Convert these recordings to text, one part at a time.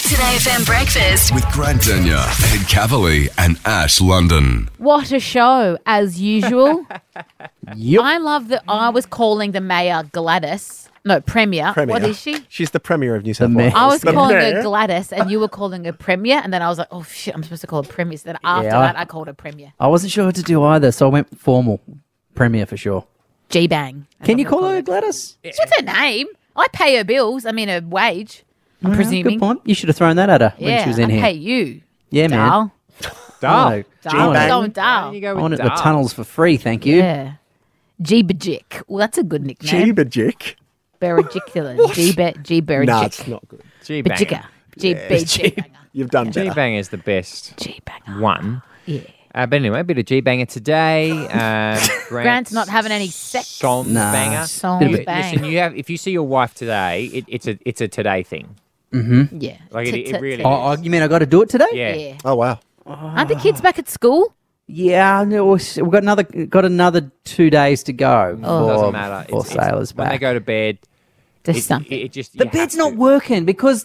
Today FM breakfast. With Grant Denyer, Ed Cavalier and Ash London. What a show, as usual. Yep. I love that I was calling the mayor Gladys. No, Premier. What is she? She's the Premier of New South mayor. Wales. I was The calling mayor. her Gladys and you were calling her Premier. And then I was like, oh, shit, I'm supposed to call her Premier. So then after Yeah. that, I called her Premier. I wasn't sure what to do either, so I went formal. Premier for sure. G-Bang. Can you call her Gladys? What's her name? I pay her bills. I mean, her wage. I'm presuming. Good point. You should have thrown that at her when Yeah, she was in I here. pay you. Yeah, man. Dal. Dal. Dal. G-Bang. Going Dal. You go I with wanted the Dal. tunnels for free, thank you. Yeah. G-Bajic. Well, that's a good nickname. Jeebajik. Berigiculin. G-Berigic. Nah, it's not good. G-Bang. Bajicka. G-Banger. You've done better. G-Bang is the best G-Banger. one. Yeah. But anyway, a bit of G-Banger today. Grant's not having any sex. Song Nah. banger. Song You- bang. Listen, if you see your wife today, it's a today thing. Yeah. Like it really Oh, is. you mean I got to do it today? Yeah. Yeah. Oh, wow. Aren't the kids back at school? Yeah, no, we've got another 2 days to go. Oh. Doesn't matter. For sailors when they back. go to bed. There's something. It just The you bed's have not to. working because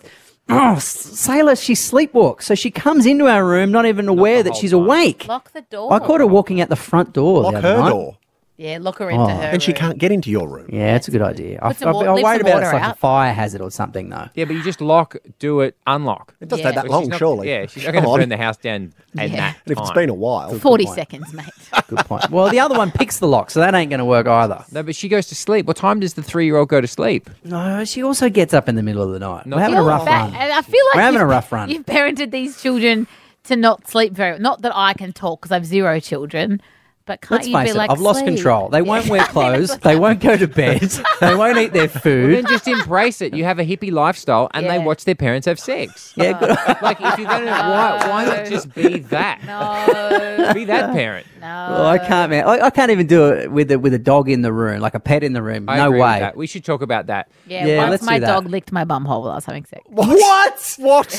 Sailor, she sleepwalks. So she comes into our room not even aware the that whole she's time. awake. Lock the door. I caught her walking out the front door. Lock the other her night. door. Yeah, lock her into her. And she room. can't get into your room. Yeah, it's a good idea. Put some wa- I'm leave worried some about water it's like a out. fire hazard or something, though. Yeah, but you just lock, do it, unlock. It doesn't Yeah. take that But long, she's not- surely. Yeah, she's not Come going to on. burn the house down at Yeah. that And if it's time. been a while. 40 point. seconds, mate. Good point. Well, the other one picks the lock, so that ain't going to work either. No, but she goes to sleep. What time does the 3-year-old go to sleep? No, she also gets up in the middle of the night. No, We're having a you're rough run. And I feel like We're having you've- a rough run. You've parented these children to not sleep very. Not that I can talk because I have 0 children. But can't Let's you face be it, like, I've lost sleep? control. They won't wear clothes. That's They won't go to bed. They won't eat their Well, food. then just embrace it. You have a hippie lifestyle, and they Yeah. watch their parents have sex. Yeah, good. Like if you're going to, why not just be that? No, Be that parent. no. Oh, I can't, man. I can't even do it with a dog in the room, like a pet in the room. I No agree with way. that. We should talk about that. Yeah, Yeah, once let's my do that. dog licked my bum hole while I was having sex. What? What?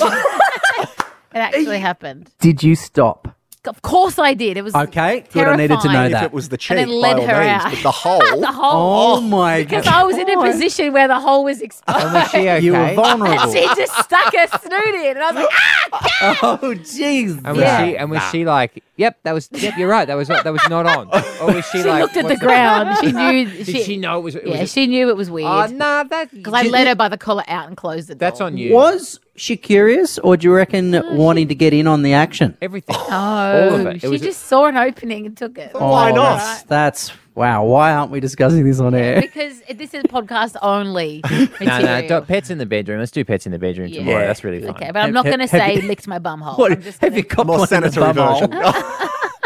It actually happened. Did you stop? Of course I did. It was Okay, good. I needed to know terrifying. If that. it was the And cheek, then by led all her means. out. But the hole. The hole. Oh my Because god! I was in a position where the hole was exposed. Was she okay? You were And vulnerable. she just stuck her snoot in. And I was like, ah! Oh jeez! And was Yeah. she like, yep, you're right, that was not on. Or was she She like, looked at the what's ground. She knew. Did she know it was? Yeah, she knew it was Oh, weird. nah, that. Because I led her by the collar out and closed the door. That's on you. Was she curious, or do you reckon wanting to get in on the action? Everything. Oh, All of it. It she was just saw an opening and took it. Why Oh, not? That's wow. Why aren't we discussing this on air? Because this is podcast only No, material. pets in the bedroom. Let's do pets in the bedroom tomorrow. Yeah. That's really fun. Okay, but I'm not going to Have say you- licked my bum hole. What, I'm just have gonna, you got More one in the sanitary bum version. hole?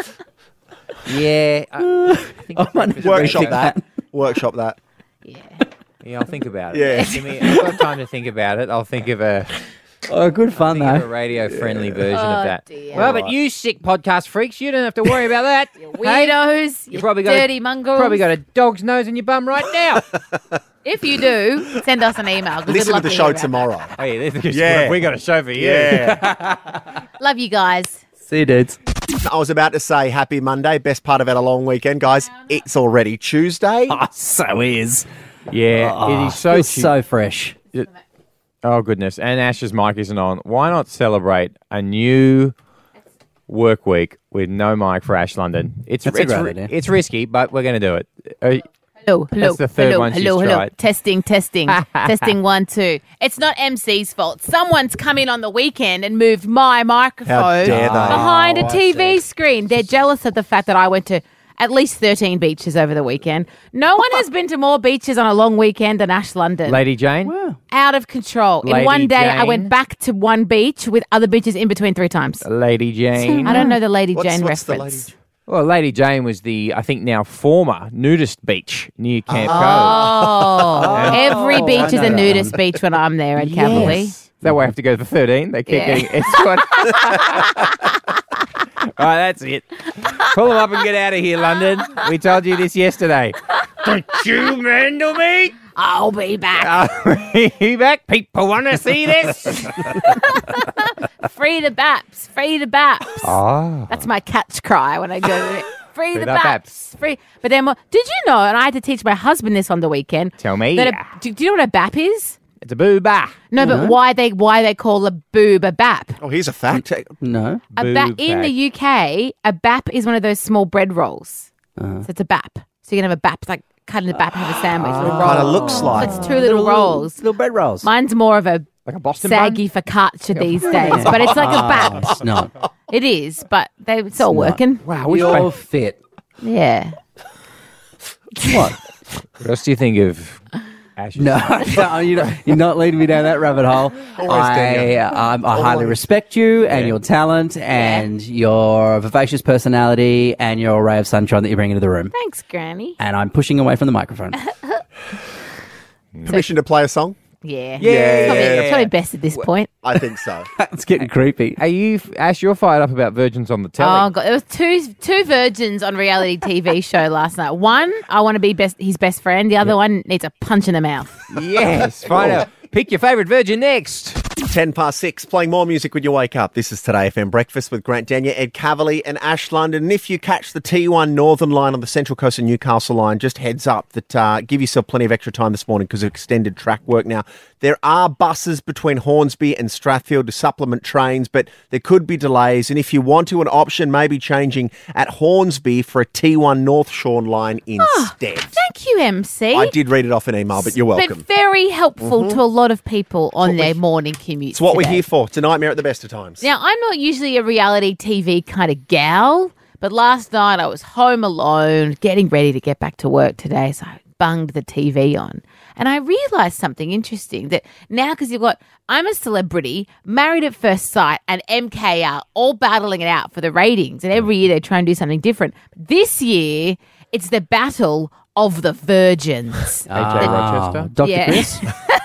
Yeah, I think I might need to Workshop rethink that. Workshop that. Yeah. Yeah, I'll think about it. Yeah. Give me. I've got time to think about it. I'll think of a Oh, good fun think of a though. radio-friendly version Oh, of that. dear. Well, but you sick podcast freaks, you don't have to worry about that. Hey, Weirdos, you probably got a- dirty mongrels. probably got a dog's nose in your bum right now. If you do, send us an email. 'cause we'd Listen to love the hear show about tomorrow. Oh, yeah, Yeah. we got a show for you. Yeah. that. Love you guys. See you, dudes. I was about to say happy Monday, best part of our long weekend, guys. It's already Tuesday. Oh, so is. Yeah, it is so Feels cheap. so fresh. Oh, goodness. And Ash's mic isn't on. Why not celebrate a new work week with no mic for Ash London? It's That's a great idea. it's risky, but we're going to do it. Hello, That's the third one she's hello. tried. Testing. Testing 1, 2. It's not MC's fault. Someone's come in on the weekend and moved my microphone How dare they? behind a Oh, I TV see. screen. They're jealous of the fact that I went to at least 13 beaches over the weekend. No one has been to more beaches on a long weekend than Ash London. Lady Jane? Out of control. In Lady one day, I Jane. went back to one beach with other beaches in between 3 times. Lady Jane. I don't know the Lady Jane What's the reference. Lady- Well, Lady Jane was the, I think now former nudist beach near Camp Cove. Oh, every beach I is know a that nudist beach when I'm there at Cavalier. Is that why I have to go to the 13? They keep Yeah. getting escorted. All right, that's it. Pull them up and get out of here, London. We told you this yesterday. Don't you handle me? I'll be back. I'll be back. People want to see this. Free the Baps. Free the Baps. Oh. That's my catch cry when I go to it. Free the the Baps. Baps. Free. But then, did you know, and I had to teach my husband this on the weekend. Tell me. That do you know what a BAP is? It's a booba. No, but why they call a boob a bap? Oh, here's a fact. No. A Boob in bag. the UK, a bap is one of those small bread rolls. So it's a bap. So you can have a bap, like cut in the bap and have a sandwich. Little Kind of roll. looks like. So it's two little rolls. Little bread rolls. Mine's more of a Like a Boston saggy focaccia these days, but it's like a bap. It's not. It is, but it's all working. Wow, which You're way? fit. Yeah. What? What else do you think of Ash? No, you're not leading me down that rabbit hole. I highly respect you and your talent and your vivacious personality and your ray of sunshine that you bring into the room. Thanks, Granny. And I'm pushing away from the microphone. Permission to play a song? Yeah. Yeah. It's probably best at this point. I think so. It's getting creepy. Are you, Ash, you're fired up about virgins on the telly. Oh god, there was two virgins on reality TV show last night. One, I want to be his best friend. The other one needs a punch in the mouth. Yes, find out. Pick your favourite virgin next. 10 past 6, playing more music when you wake up. This is Today FM Breakfast with Grant Daniel, Ed Cavalier and Ash London. And if you catch the T1 Northern line on the Central Coast and Newcastle line, just heads up that give yourself plenty of extra time this morning because of extended track work. Now, there are buses between Hornsby and Strathfield to supplement trains, but there could be delays. And if you want to, an option may be changing at Hornsby for a T1 North Shore line instead. Thank you, MC. I did read it off an email, but you're welcome. But very helpful to a lot of people on their morning commute. It's what we're today. here for. It's a nightmare at the best of times. Now, I'm not usually a reality TV kind of gal, but last night I was home alone, getting ready to get back to work today, so I bunged the TV on. And I realised something interesting, that now because I'm a celebrity, Married at First Sight and MKR all battling it out for the ratings, and every year they try and do something different. This year, it's the battle of the virgins. AJ Rochester. Dr. Yeah. Chris?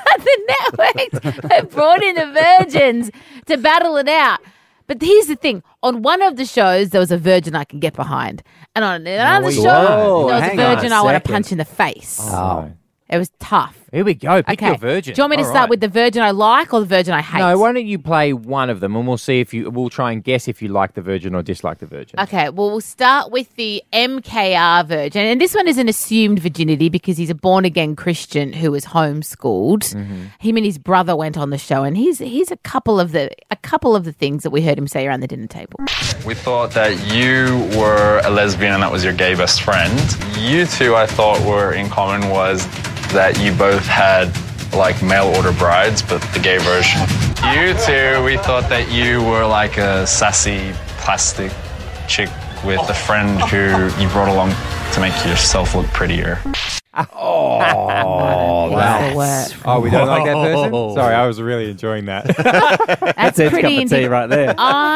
The networks have brought in the virgins to battle it out. But here's the thing. On one of the shows, there was a virgin I can get behind. And on another we show, won't. there was a Hang on virgin a I want to second. punch in the face. Oh. It was tough. Here we go. Pick Okay. your virgin. Do you want me to All start right. with the virgin I like or the virgin I hate? No, why don't you play one of them and we'll see if we'll try and guess if you like the virgin or dislike the virgin. Okay, well, we'll start with the MKR virgin. And this one is an assumed virginity because he's a born-again Christian who was homeschooled. Mm-hmm. Him and his brother went on the show, and here's a couple of the things that we heard him say around the dinner table. We thought that you were a lesbian and that was your gay best friend. You two, I thought, were in common was that you both had like mail order brides, but the gay version. You two, we thought that you were like a sassy plastic chick with a friend who you brought along to make yourself look prettier. That's the word. Oh, we don't like that person? Sorry, I was really enjoying that. That's It's pretty cup of tea right there.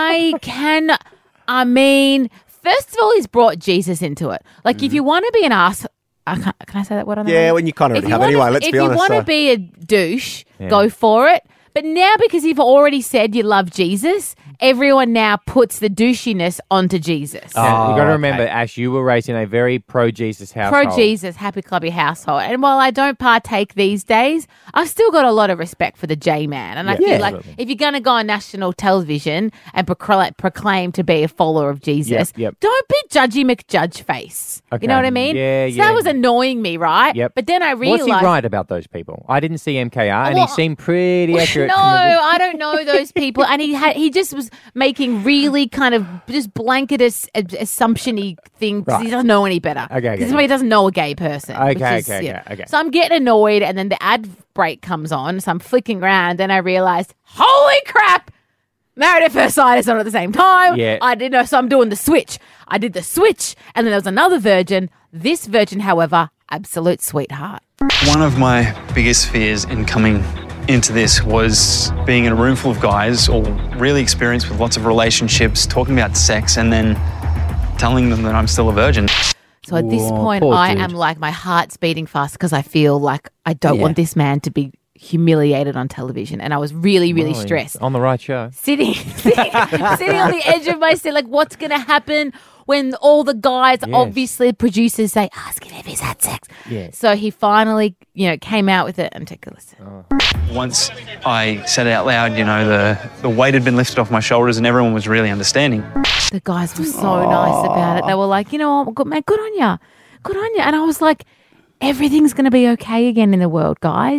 First of all, he's brought Jesus into it. Like, if you want to be an ass, can I say that word on the Yeah, radio? when you kind of If already you have wanna- anyway, let's be honest. If you want so- to be a douche, go for it. But now, because you've already said you love Jesus, everyone now puts the douchiness onto Jesus. Now, you got to okay. remember, Ash, you were raised in a very pro-Jesus household. Pro-Jesus, happy clubby household. And while I don't partake these days, I've still got a lot of respect for the J-man. And I feel like absolutely. if you're going to go on national television and proclaim to be a follower of Jesus, Yep. don't be Judgy McJudge face. Okay. You know what I mean? Yeah, So yeah. that was annoying me, right? Yep. But then I realized... What's he right about those people? I didn't see MKR, and Well, he seemed pretty accurate. No, I don't know those people. And he just was making really kind of just blanket assumption-y thing because he doesn't know any better. Okay, Because he doesn't know a gay person. Okay, which is, okay, you know. okay. So I'm getting annoyed, and then the ad break comes on, so I'm flicking around, and I realised, holy crap! Married at First Sight is on at the same time. Yeah. I didn't know, so I'm doing the switch. I did the switch, and then there was another virgin. This virgin, however, absolute sweetheart. One of my biggest fears in coming into this was being in a room full of guys, all really experienced with lots of relationships, talking about sex, and then telling them that I'm still a virgin. So at this Whoa, point, poor I dude. am like, my heart's beating fast because I feel like I don't Yeah. want this man to be humiliated on television. And I was really, really Well, stressed. On the right show. Sitting on the edge of my seat, like, what's going to happen when all the guys, obviously producers say, ask him if he's had sex. Yeah. So he finally, came out with it. And take a listen. Once I said it out loud, the weight had been lifted off my shoulders and everyone was really understanding. The guys were so nice about it. They were like, you know what, good man, good on you. Good on you. And I was like, everything's going to be okay again in the world, guys.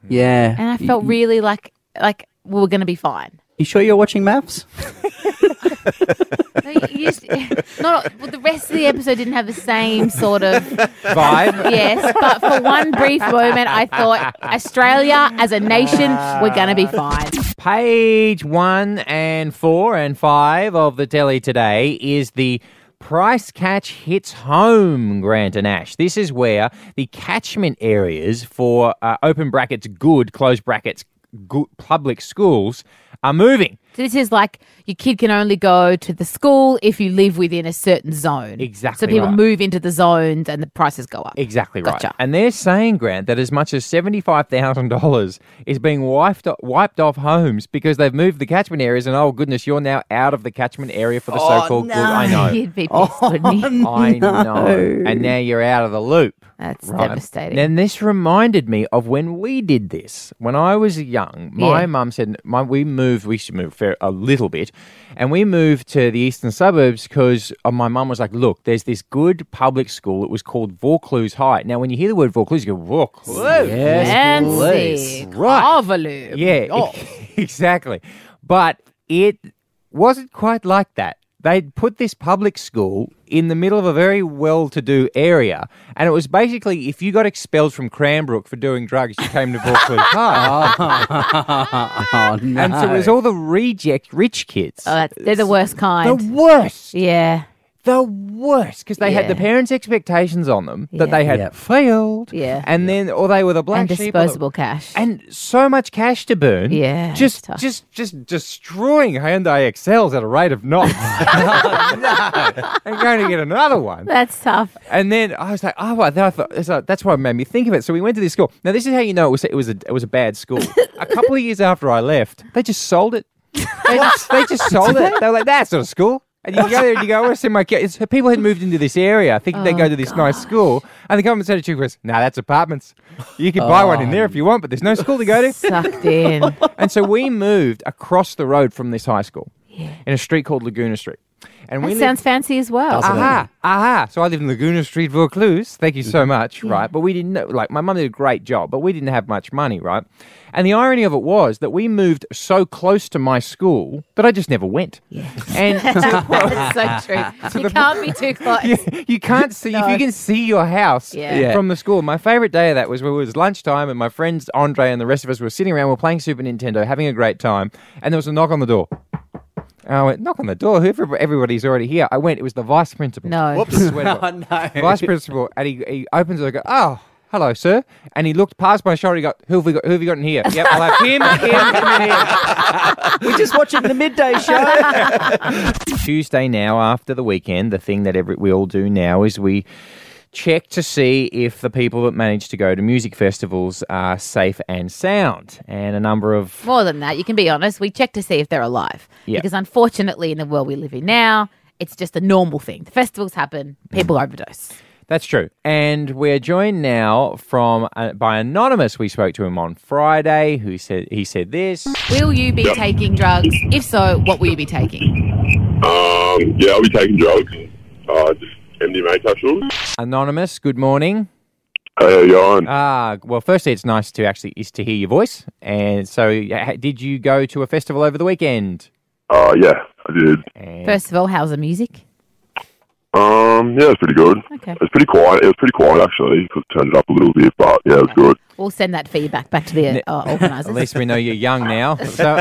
Yeah. And I felt really like we were going to be fine. You sure you're watching maths? No, the rest of the episode didn't have the same sort of Vibe. yes, but for one brief moment, I thought Australia as a nation, we're going to be fine. Page 1 and 4 and 5 of the telly today is the Price Catch Hits Home, Grant and Ash. This is where the catchment areas for open brackets good, close brackets good, public schools are moving. So this is like your kid can only go to the school if you live within a certain zone. Exactly So people right. move into the zones and the prices go up. Exactly right. Gotcha. And they're saying, Grant, that as much as $75,000 is being wiped off homes because they've moved the catchment areas and, oh, goodness, you're now out of the catchment area for the so-called good. I know. He'd be pissed, wouldn't he? I know. And now you're out of the loop. That's Right. devastating. And this reminded me of when we did this. When I was young, my mum said, we used to move a little bit, and we moved to the eastern suburbs because my mum was like, look, there's this good public school. It was called Vaucluse High. Now, when you hear the word Vaucluse, you go, Vaucluse. Fancy. Right. Carvalho. Yeah, Oh. exactly. But it wasn't quite like that. They'd put this public school in the middle of a very well-to-do area, and it was basically if you got expelled from Cranbrook for doing drugs, you came to Vaucluse High. Oh, no. And so it was all the reject rich kids. They're the worst kind. The worst. Yeah. The worst, because they had the Yeah. parents' expectations on them that Yeah. they had Yep. failed. Yeah. And then, or they were the black And sheep. disposable cash. And so much cash to burn. Yeah, Just it's tough. destroying Hyundai Excels at a rate of knots. And going to get another one. That's tough. And then I was like, oh, well, then I thought, so that's what made me think of it. So we went to this school. Now, this is how you know it was a bad school. A couple of years after I left, they just sold it. They just sold it. They were like, that's not a school. And you go there and you go, I want to send my kids. People had moved into this area thinking they'd go to this nice school. And the government said to you, nah, that's apartments. You can buy one in there if you want, but there's no school to go to. Sucked in. And so we moved across the road from this high school in a street called Laguna Street. And That we sounds fancy as well. Aha. So I live in Laguna Street, Vaucluse. Thank you so much, right? But we didn't know, like, my mum did a great job, but we didn't have much money, right? And the irony of it was that we moved so close to my school that I just never went. Yeah. And That's so true. You can't be too close. you can't see, if you can see your house Yeah. from the school. My favourite day of that was when it was lunchtime and my friends Andre and the rest of us were sitting around, we were playing Super Nintendo, having a great time, and there was a knock on the door. And I went, knock on the door. Everybody's already here. I went, it was the vice principal. No. Whoops. No. Vice principal. And he opens it. I go, oh, hello, sir. And he looked past my shoulder. He got, who have you got in here? Yep, I'll have him. We're just watching the midday show. Tuesday now, after the weekend, the thing that we all do now is we check to see if the people that manage to go to music festivals are safe and sound. And a number of... More than that, you can be honest. We check to see if they're alive. Yeah. Because unfortunately, in the world we live in now, it's just a normal thing. The festivals happen, people overdose. That's true. And we're joined now by Anonymous. We spoke to him on Friday. He said this. Will you be taking drugs? If so, what will you be taking? Yeah, I'll be taking drugs. Just MDMA capsules. Anonymous, good morning. Hey, how you going? Well, firstly, it's nice to hear your voice. And so, did you go to a festival over the weekend? Yeah, I did. And First of all, how's the music? Yeah, it was pretty good. Okay. It was pretty quiet. It was pretty quiet, actually, because it turned it up a little bit, but yeah, it was good. We'll send that feedback back to the organisers. At least we know you're young now. So,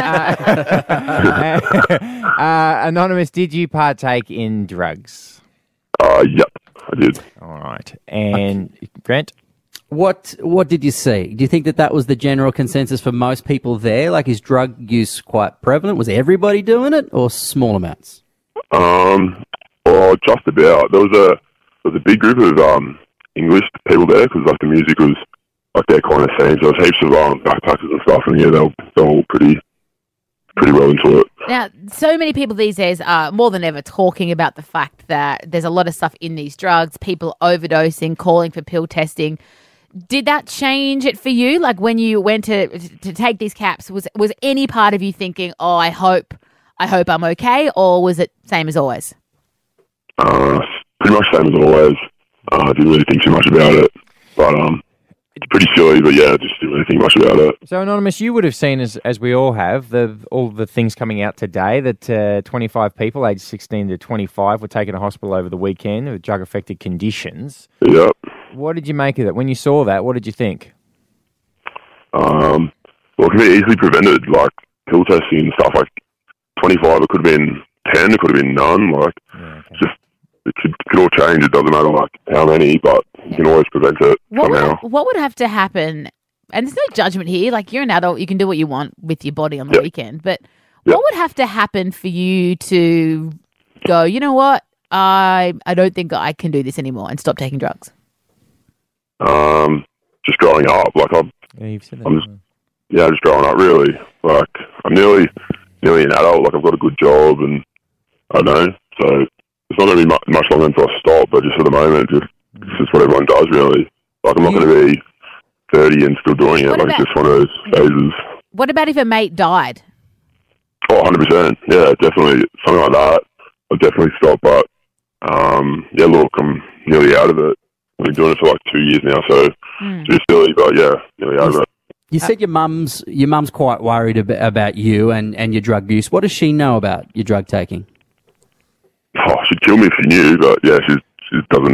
Anonymous, did you partake in drugs? Yep, I did. All right. And Grant? What did you see? Do you think that was the general consensus for most people there? Like, is drug use quite prevalent? Was everybody doing it, or small amounts? Well, just about. There was a big group of English people there because like the music was like their kind of scene. So there was heaps of backpackers and stuff, and yeah, they were all pretty well into it. Now, so many people these days are more than ever talking about the fact that there's a lot of stuff in these drugs, people overdosing, calling for pill testing. Did that change it for you? Like when you went to take these caps, was any part of you thinking, oh, I hope I'm okay, or was it same as always? Pretty much same as always. I didn't really think too much about it, but it's pretty silly, but yeah, I just didn't really think much about it. So, Anonymous, you would have seen, as we all have, all the things coming out today that 25 people aged 16 to 25 were taken to hospital over the weekend with drug-affected conditions. Yep. What did you make of it? When you saw that, what did you think? Well, it could be easily prevented, like pill testing and stuff. Like 25, it could have been 10, it could have been none. Like, just it could all change. It doesn't matter like how many, but you can always prevent it somehow. What would have to happen? And there's no judgment here. Like, you're an adult, you can do what you want with your body on the weekend. But what would have to happen for you to go, you know what? I don't think I can do this anymore and stop taking drugs? Just growing up, like you've said that. just growing up really. Like I'm nearly an adult. Like I've got a good job, and I don't know. So it's not going to be much longer until I stop. But just for the moment, it's just what everyone does really. Like I'm not going to be 30 and still doing it. Like it's just one of those phases. What about if a mate died? Oh, 100%. Yeah, definitely something like that. I'll definitely stop. But look, I'm nearly out of it. I've been doing it for like 2 years now, so it's just silly, but yeah, nearly out of it. You said your mum's quite worried about you and your drug use. What does she know about your drug taking? Oh, she'd kill me if she knew, but yeah, she doesn't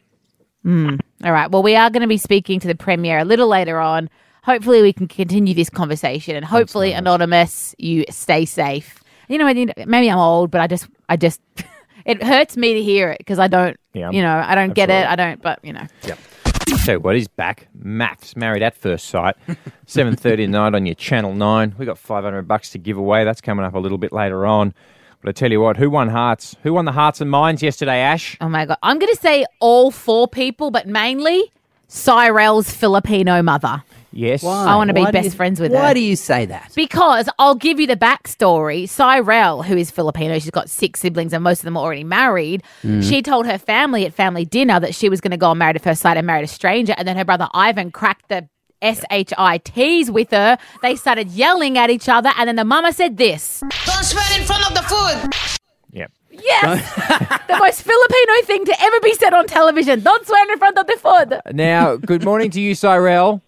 know. All right. Well, we are going to be speaking to the Premier a little later on. Hopefully we can continue this conversation, and hopefully, Anonymous, you stay safe. You know, maybe I'm old, but I just it hurts me to hear it because I don't, I don't get it. I don't, but, Yep. So what is back? Maths, Married at First Sight, 7:30 tonight on your Channel 9. We got $500 to give away. That's coming up a little bit later on. But I tell you what, who won the hearts and minds yesterday, Ash? Oh my God. I'm going to say all four people, but mainly Cyrell's Filipino mother. Yes. Why? I want to be best friends with her. Why do you say that? Because I'll give you the backstory. Cyrell, who is Filipino, she's got 6 siblings and most of them are already married. She told her family at family dinner that she was going to go on Married at First Sight and marry a stranger. And then her brother Ivan cracked the SHITs with her. They started yelling at each other. And then the mama said this. Don't swear in front of the food. Yep. Yes! The most Filipino thing to ever be said on television. Don't swear in front of the food. Now, good morning to you, Cyrell.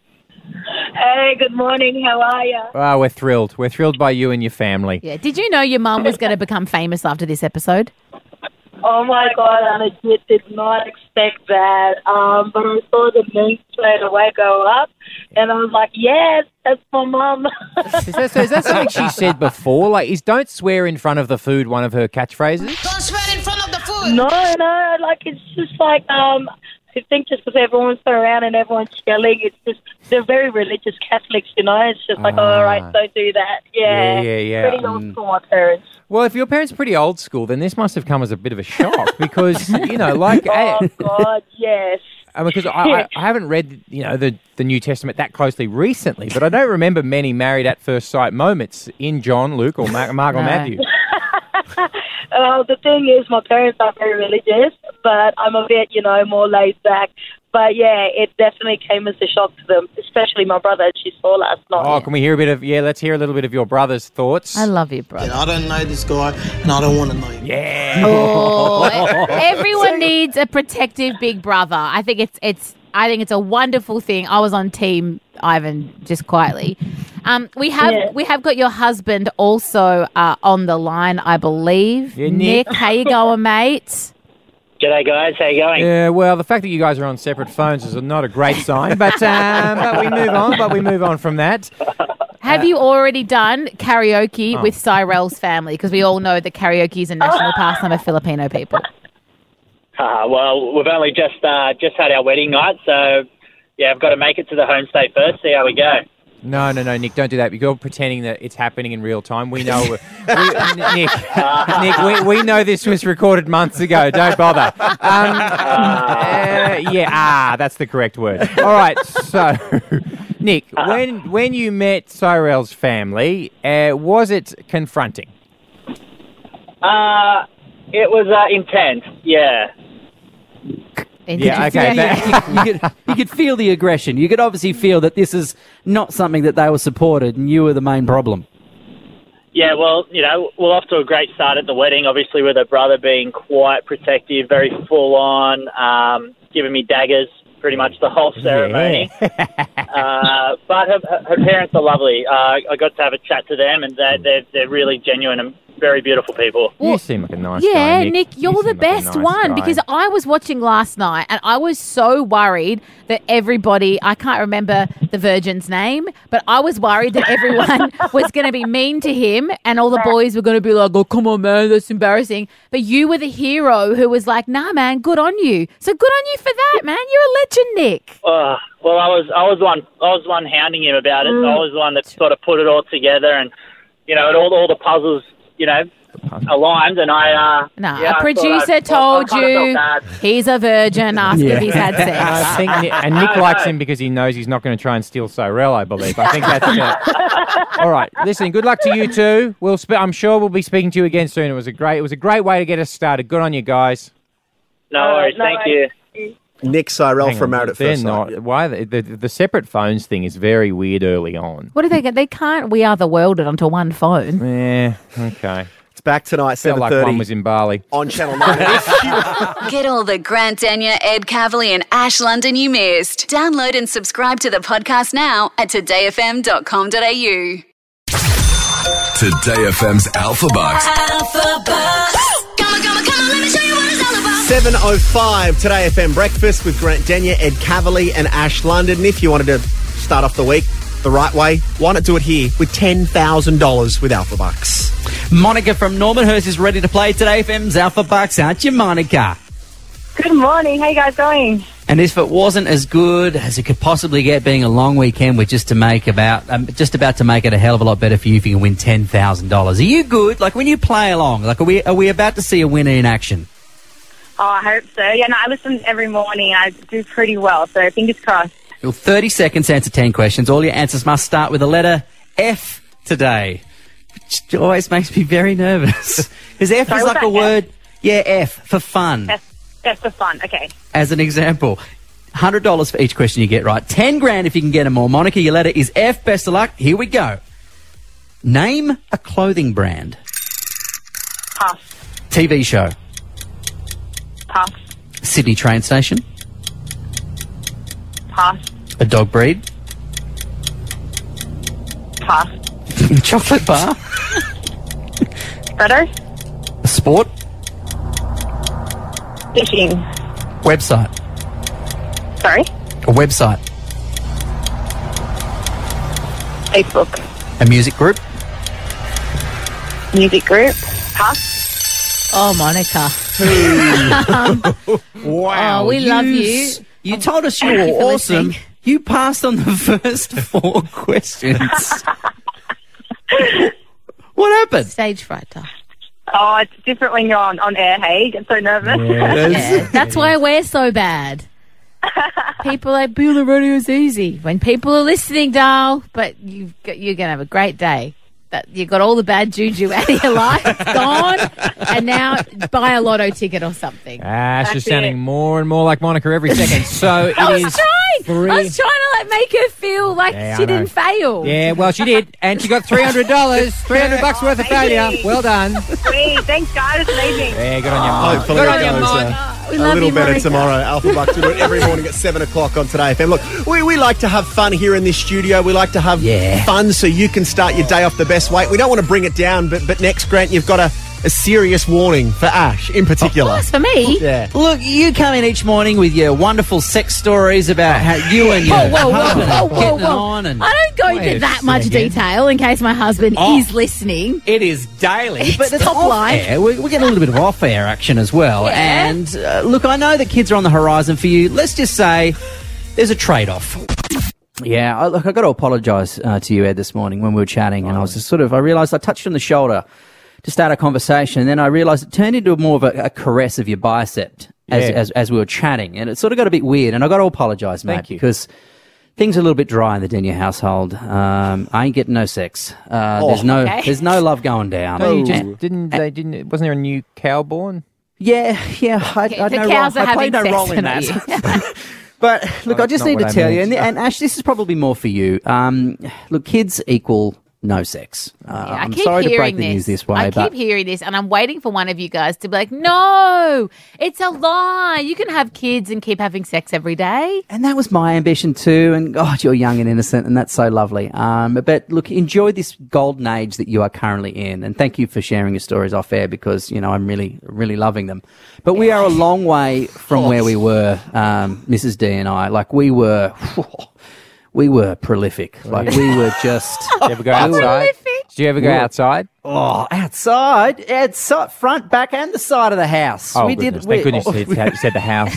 Hey, good morning. How are you? Oh, we're thrilled. We're thrilled by you and your family. Yeah. Did you know your mum was going to become famous after this episode? Oh, my God. I legit did not expect that. But I saw the name straight away go up, and I was like, yes, that's my mum. Is that something she said before? Like, don't swear in front of the food one of her catchphrases? Don't swear in front of the food. No, like, it's just like, I think just because everyone's around and everyone's yelling, it's just, they're very religious Catholics, It's just like, all right, don't do that. Yeah. Pretty old school, my parents. Well, if your parents are pretty old school, then this must have come as a bit of a shock because, Oh, God, yes. Because I haven't read, the New Testament that closely recently, but I don't remember many Married at First Sight moments in John, Luke, or Mark or Matthew. The thing is, my parents are very religious, but I'm a bit, more laid back. But yeah, it definitely came as a shock to them, especially my brother. She saw last night. Oh, can we hear let's hear a little bit of your brother's thoughts. I love you, brother. I don't know this guy, and I don't want to know him. Yeah. Oh, everyone needs a protective big brother. I think it's a wonderful thing. I was on team Ivan, just quietly. We have got your husband also on the line, I believe. Yeah, Nick. How you going, mate? G'day, guys. How you going? Yeah, well, the fact that you guys are on separate phones is not a great sign, but we move on from that. Have you already done karaoke with Cyrell's family? Because we all know that karaoke is a national pastime of Filipino people. Well, we've only just had our wedding night, so yeah, I've got to make it to the home state first, see how we go. No, Nick, don't do that. You're pretending that it's happening in real time. We know, Nick, we know this was recorded months ago. Don't bother. That's the correct word. All right, so, Nick, when you met Cyrell's family, was it confronting? It was intense, yeah. Yeah, okay. You could feel the aggression. You could obviously feel that this is not something that they were supported and you were the main problem. Yeah, well, we're off to a great start at the wedding, obviously with her brother being quite protective, very full on, giving me daggers pretty much the whole ceremony. But her parents are lovely. I got to have a chat to them, and they're really genuine and very beautiful people. You seem like a nice guy, Yeah, Nick. Nick, you're You the seem like a best nice one guy. because I was watching last night and I was so worried that everybody, I can't remember the virgin's name, but I was worried that everyone was going to be mean to him and all the boys were going to be like, oh, come on, man, that's embarrassing. But you were the hero who was like, nah, man, good on you. So good on you for that, man. You're a legend, Nick. Well, I was the one hounding him about it. So I was the one that sort of put it all together, and all the puzzles, aligned. And I a producer told you he's a virgin. Ask if he's had sex. I think Nick likes him because he knows he's not going to try and steal Sorel, I believe. I think that's it. All right, listen. Good luck to you two. I'm sure we'll be speaking to you again soon. It was a great way to get us started. Good on you guys. No worries. Thank you. Nick Cyrell from Married at First Sight. Not. Why the separate phones thing is very weird early on. What do they get? They can't We Are the World it onto one phone. Yeah. Okay. It's back tonight, 7:30. Felt like one was in Bali. On Channel 9. Get all the Grant Denyer, Ed Cavalier and Ash London you missed. Download and subscribe to the podcast now at todayfm.com.au. Today FM's Alpha Bucks. Alpha Bucks. Come on, let me show you what it's all about. 7:05, Today FM Breakfast with Grant Denyer, Ed Cavalier and Ash London. And if you wanted to start off the week the right way, why not do it here with $10,000 with Alpha Bucks? Monica from Normanhurst is ready to play Today FM's Alpha Bucks. Aren't you, Monica? Good morning. How you guys going? And if it wasn't as good as it could possibly get, being a long weekend, we're just about to make it a hell of a lot better for you if you can win $10,000. Are you good? Like when you play along, like are we about to see a winner in action? Oh, I hope so. Yeah, no, I listen every morning and I do pretty well, so fingers crossed. Well, 30 seconds to answer 10 questions. All your answers must start with the letter F today, which always makes me very nervous. Because F is like a word. Yeah, F for fun. F for fun, okay. As an example, $100 for each question you get right. 10 grand if you can get them all. Monica, your letter is F. Best of luck. Here we go. Name a clothing brand. Pass. TV show. Pass. Sydney train station. Pass. A dog breed. Pass. Chocolate bar. Fredo. A sport. Fishing. Website. Sorry? A website. Facebook. A music group. Music group. Pass. Oh, Monica. Wow. Oh, we love you. You told us you Thank were you for awesome. listening. You passed on the first 4 questions. What happened? Stage fright. Oh, it's different when you're on air, hey? You get so nervous. Yeah, that's why we're so bad. People like, being on the radio is easy. When people are listening, doll, but you're going to have a great day. That you got all the bad juju out of your life, it's gone, and now buy a lotto ticket or something. Ash is sounding more and more like Monica every second. So I was it is trying. I was trying to make her feel like she didn't fail. Yeah, well, she did, and she got $300, $300 worth of failure. Well done. Sweet. Thanks, guys. It's amazing. Yeah, good on you, Mon. Hopefully Good it on you, goes, Mon. We a love little you, better Monica. tomorrow. Alpha Bucks do it every morning at 7 o'clock on Today FM. Look, we like to have fun here in this studio. We like to have fun so you can start your day off the best way. We don't want to bring it down, but next, Grant, you've got a serious warning for Ash in particular. That's for me. Yeah. Look, you come in each morning with your wonderful sex stories about how you and your husband are getting on. And I don't go into that much detail in case my husband is listening. It is daily, It's but it's top line. off-air. We're getting a little bit of off-air action as well. Yeah. And look, I know that kids are on the horizon for you. Let's just say there's a trade-off. Yeah, I got to apologise to you, Ed, this morning when we were chatting, and I was just I realised I touched you on the shoulder to start a conversation, and then I realised it turned into more of a caress of your bicep as we were chatting, and it sort of got a bit weird, and I got to apologise, mate, Thank you. because things are a little bit dry in the Denyer household. I ain't getting no sex. There's no love going down. No, you just And- wasn't there a new cow born? Yeah. I The no cows role, are I played having no role sex in that. tonight. But look, I that's just not need to what I tell you, meant. and Ash, this is probably more for you. Look, kids equal no sex. I I'm keep sorry to break hearing the news this way, I but keep hearing this, and I'm waiting for one of you guys to be like, no, it's a lie. You can have kids and keep having sex every day. and that was my ambition too. And God, you're young and innocent, and that's so lovely. But look, enjoy this golden age that you are currently in, and thank you for sharing your stories off air because I'm really, really loving them. But we are a long way from where we were, Mrs. D and I. Like we were prolific. Like we were just. Did you ever go outside? Did you ever go outside? Oh, outside, front, back, and the side of the house. Oh, goodness. Thank goodness you said the house.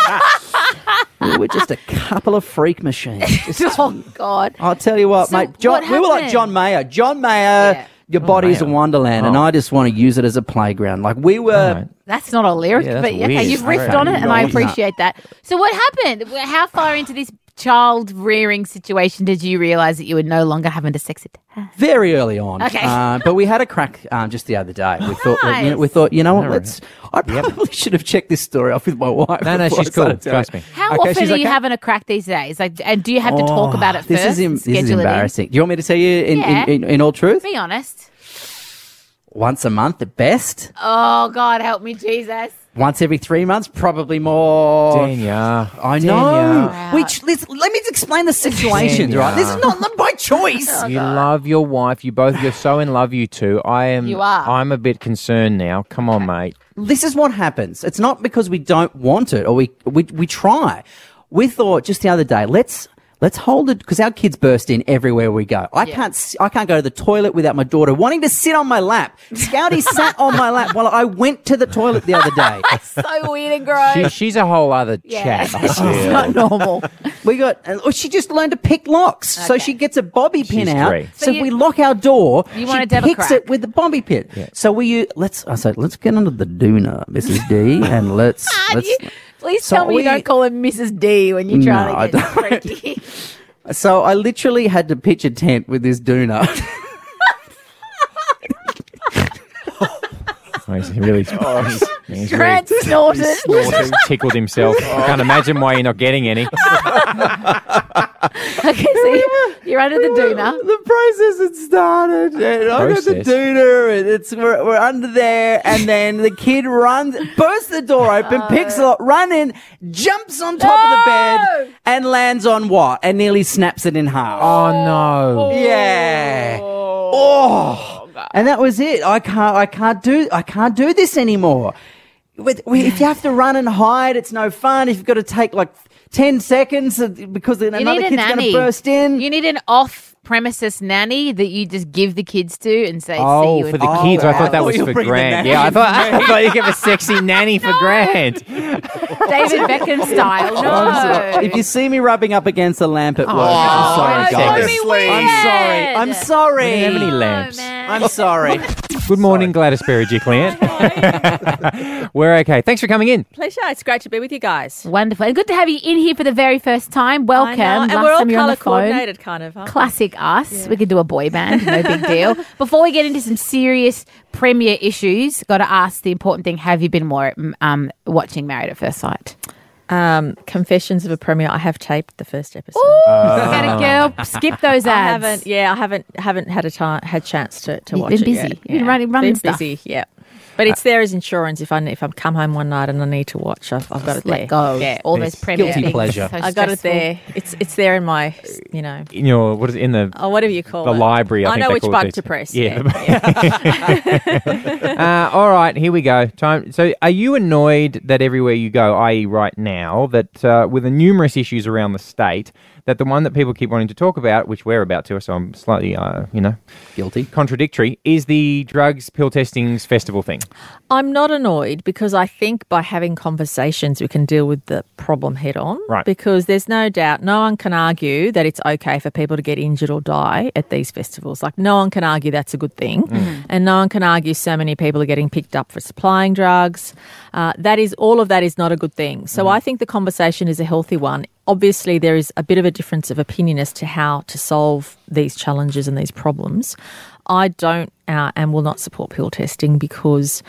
We were just a couple of freak machines. Oh, God. I'll tell you what, So mate. what We were like happened? John Mayer. John Mayer, your body's a wonderland, and I just want to use it as a playground. Like we were. That's not a lyric, Yeah, that's but okay, weird. you've riffed Okay. on it, and I No. appreciate that. So what happened? How far into this child rearing situation did you realise that you were no longer having to sex it? Very early on, Okay. but we had a crack just the other day. We thought, Nice. you know what? I probably should have checked this story off with my wife. No, before she's I started cool. telling Trust me. How Okay, often she's are you okay. having a crack these days? Like, and do you have to talk about it This first? is Schedule it in? embarrassing. Do you want me to tell you Yeah. in all truth? Be honest. Once a month at best. Oh, God, help me, Jesus. Once every 3 months, probably more. Dania. I know. Let me explain the situation, right? This is not by choice. You love your wife. You're so in love, you two. You are. I'm a bit concerned now. Come on, mate. This is what happens. It's not because we don't want it or we try. We thought just the other day, let's hold it because our kids burst in everywhere we go. I can't go to the toilet without my daughter wanting to sit on my lap. Scouty sat on my lap while I went to the toilet the other day. So weird and gross. She's a whole other chat. I It's feel. not normal. She just learned to pick locks. So she gets a bobby pin She's out. three. So you- if we lock our door, You she wanted to have a picks crack. it with the bobby pin. So I said, let's get under the doona, Mrs. D, and let's. Please So tell me you we- don't call him Mrs. D when you're trying No, I to get freaky. So I literally had to pitch a tent with this doona. Oh, he's really. He's Grant really snorted. tickled himself. I can't imagine why you're not getting any. Okay, so you're under the doona. The process had started, and I got the Process? doona, and we're under there, and then the kid runs, bursts the door open, picks it up, run in, jumps on top of the bed, and lands on what? And nearly snaps it in half. Oh no! Yeah. Oh. And that was it. I can't do this anymore. If you have to run and hide, it's no fun. If you've got to take like 10 seconds because then You another need a kid's going nanny. to burst in. You need an off-premises nanny that you just give the kids to and say, see Oh, you for in the kids. I thought that was you'll for bring the Grant. nanny Yeah, I in thought you give a sexy nanny for Grant. David Beckham style. No. If you see me rubbing up against the lamp at work, Oh, I'm sorry, don't guys. be weird. I'm sorry. We don't have any lamps. I'm sorry. Good morning, Gladys Berejiklian. We're okay. Thanks for coming in. Pleasure. It's great to be with you guys. Wonderful. And good to have you in here for the very first time. Welcome. I know. And Last we're all time you're on the colour phone. coordinated, kind of. Huh? Classic us. We could do a boy band, no big deal. Before we get into some serious Premier issues, got to ask the important thing: have you been watching Married at First Sight? Confessions of a Premier. I have taped the first episode. Get a girl. Skip those ads. I haven't had had chance to You've watch been it busy. yet. You've been running been stuff. busy. Yeah. But it's there as insurance. If I come home one night and I need to watch, I've got it there. Let go. Yeah. All those Premier guilty things. pleasure. So I got it stressful. there. It's there in my, In your what is it, in the whatever you call the it. library? I think know they which call it button these to days. press. Yeah. All right, here we go. Time. So, are you annoyed that everywhere you go, i.e., right now, that with the numerous issues around the state, that the one that people keep wanting to talk about, which we're about to, so I'm slightly, Guilty. contradictory, is the drugs pill testings festival thing? I'm not annoyed because I think by having conversations we can deal with the problem head on. Right. Because there's no doubt, no one can argue that it's okay for people to get injured or die at these festivals. Like no one can argue that's a good thing. And no one can argue so many people are getting picked up for supplying drugs. All of that is not a good thing. So I think the conversation is a healthy one. Obviously, there is a bit of a difference of opinion as to how to solve these challenges and these problems. I don't and will not support pill testing because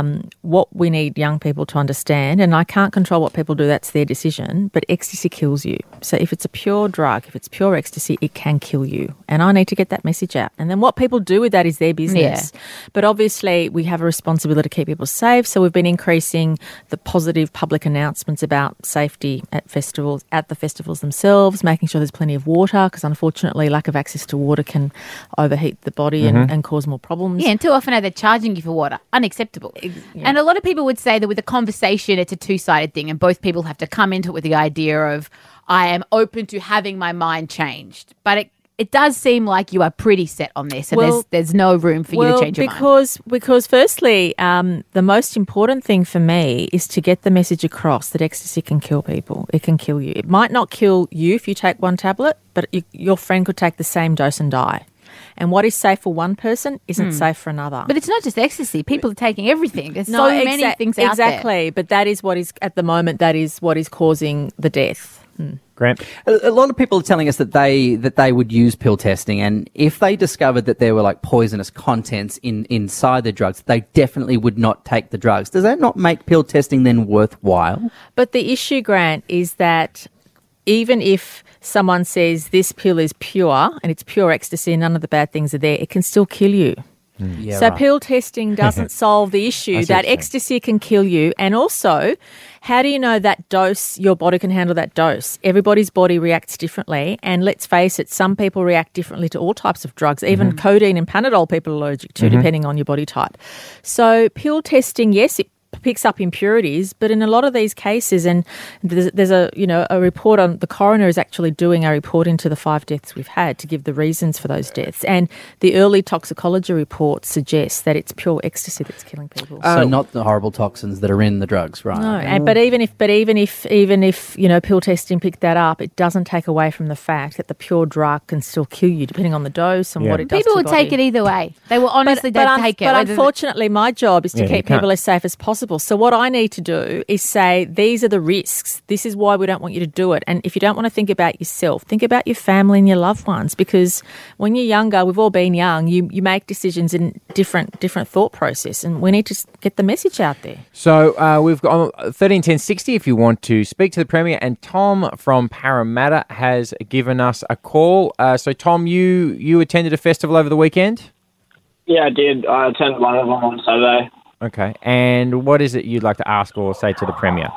what we need young people to understand, and I can't control what people do, that's their decision, but ecstasy kills you. So if it's a pure drug, if it's pure ecstasy, it can kill you. And I need to get that message out. And then what people do with that is their business. Yeah. But obviously we have a responsibility to keep people safe. So we've been increasing the positive public announcements about safety at the festivals themselves, making sure there's plenty of water, because unfortunately lack of access to water can overheat the body and cause more problems. Yeah, and too often they're charging you for water. Unacceptable. Yeah. And a lot of people would say that with a conversation, it's a two-sided thing, and both people have to come into it with the idea of, I am open to having my mind changed. But it does seem like you are pretty set on this, and there's no room for you to change your mind. Because firstly, the most important thing for me is to get the message across that ecstasy can kill people. It can kill you. It might not kill you if you take one tablet, but your friend could take the same dose and die. And what is safe for one person isn't safe for another. But it's not just ecstasy. People are taking everything. There's so many things out there. Exactly. But that is what is, at the moment, that is what is causing the death. Grant? A lot of people are telling us that they would use pill testing, and if they discovered that there were like poisonous contents inside the drugs, they definitely would not take the drugs. Does that not make pill testing then worthwhile? But the issue, Grant, is that even if someone says this pill is pure and it's pure ecstasy and none of the bad things are there, it can still kill you. Yeah, so right. Pill testing doesn't solve the issue that ecstasy can kill you. And also, how do you know that dose, your body can handle that dose? Everybody's body reacts differently. And let's face it, some people react differently to all types of drugs. Even codeine and Panadol people are allergic to, depending on your body type. So pill testing, yes, it picks up impurities, but in a lot of these cases, and there's a report on, the coroner is actually doing a report into the 5 deaths we've had to give the reasons for those deaths, and the early toxicology report suggests that it's pure ecstasy that's killing people. So not the horrible toxins that are in the drugs, right? No, and, but even if pill testing picked that up, it doesn't take away from the fact that the pure drug can still kill you depending on the dose and what it does. People to would the body. take it either way. They will honestly take it. But unfortunately, my job is to keep people as safe as possible. So what I need to do is say, these are the risks. This is why we don't want you to do it. And if you don't want to think about yourself, think about your family and your loved ones, because when you're younger, we've all been young, you make decisions in different thought process, and we need to get the message out there. So we've got 131060 if you want to speak to the Premier, and Tom from Parramatta has given us a call. So Tom, you attended a festival over the weekend? Yeah, I did. I attended one of them on Saturday. Okay, and what is it you'd like to ask or say to the Premier?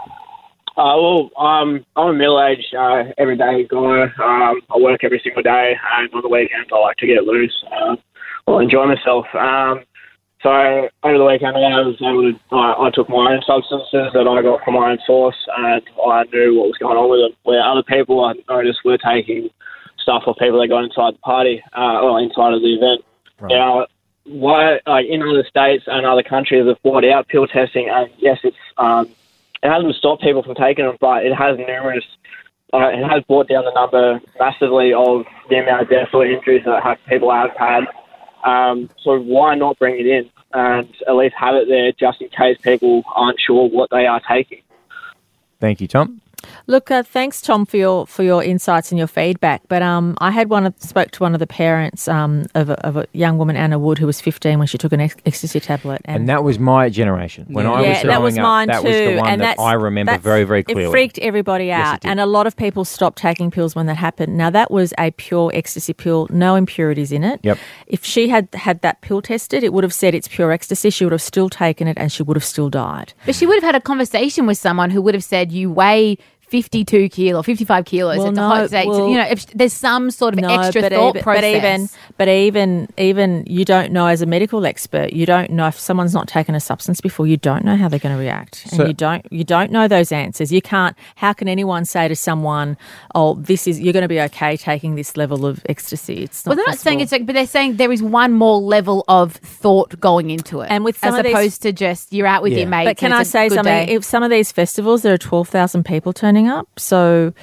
I'm a middle-aged, everyday guy. I work every single day, and on the weekends I like to get loose or enjoy myself. So over the weekend I took my own substances that I got from my own source, and I knew what was going on with them. Where other people I noticed were taking stuff off people that got inside the party, or inside of the event. Right. Now, why in other states and other countries have brought out pill testing, and yes, it hasn't stopped people from taking them, but it has it has brought down the number massively of the amount of death or injuries that people have had. So why not bring it in and at least have it there just in case people aren't sure what they are taking? Thank you, Tom. Look, thanks, Tom, for your insights and your feedback. But I spoke to one of the parents of a young woman, Anna Wood, who was 15 when she took an ecstasy tablet. And that was my generation. When I was growing that was mine up, that too. was the one and that I remember very, very clearly. It freaked everybody out. Yes, and a lot of people stopped taking pills when that happened. Now, that was a pure ecstasy pill, no impurities in it. Yep. If she had that pill tested, it would have said it's pure ecstasy. She would have still taken it and she would have still died. But she would have had a conversation with someone who would have said, you weigh 52 kilos, 55 kilos. Well, it's no, a hot state. well, if there's some sort of extra thought process. But even you don't know as a medical expert, you don't know if someone's not taken a substance before, you don't know how they're going to react. So, and you don't know those answers. You can't, how can anyone say to someone, oh, you're going to be okay taking this level of ecstasy? It's not Well, they're not possible. saying but they're saying there is one more level of thought going into it. And with some as of these- opposed to just you're out with your mates. But can and I it's a say good something? day. If some of these festivals, there are 12,000 people turning up. So,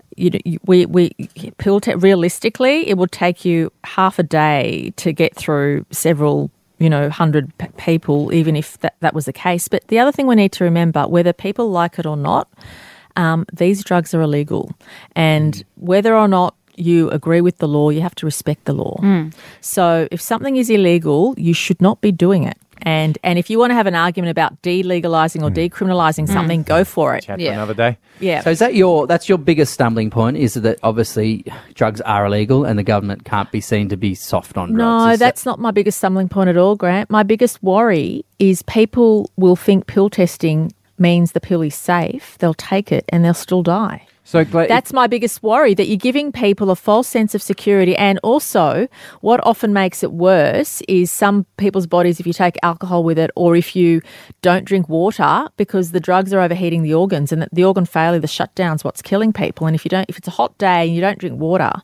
realistically, it would take you half a day to get through several, 100 people, even if that was the case. But the other thing we need to remember, whether people like it or not, these drugs are illegal, and whether or not you agree with the law, you have to respect the law. So if something is illegal, you should not be doing it. And if you want to have an argument about delegalising or decriminalising something, go for it. Chat for another day. Yeah. So that's your biggest stumbling point, is that obviously drugs are illegal and the government can't be seen to be soft on drugs? No, that's not my biggest stumbling point at all, Grant. My biggest worry is people will think pill testing means the pill is safe. They'll take it and they'll still die. So that's my biggest worry, that you're giving people a false sense of security. And also, what often makes it worse is some people's bodies, if you take alcohol with it or if you don't drink water, because the drugs are overheating the organs, and the organ failure, the shutdown's what's killing people. And if it's a hot day and you don't drink water,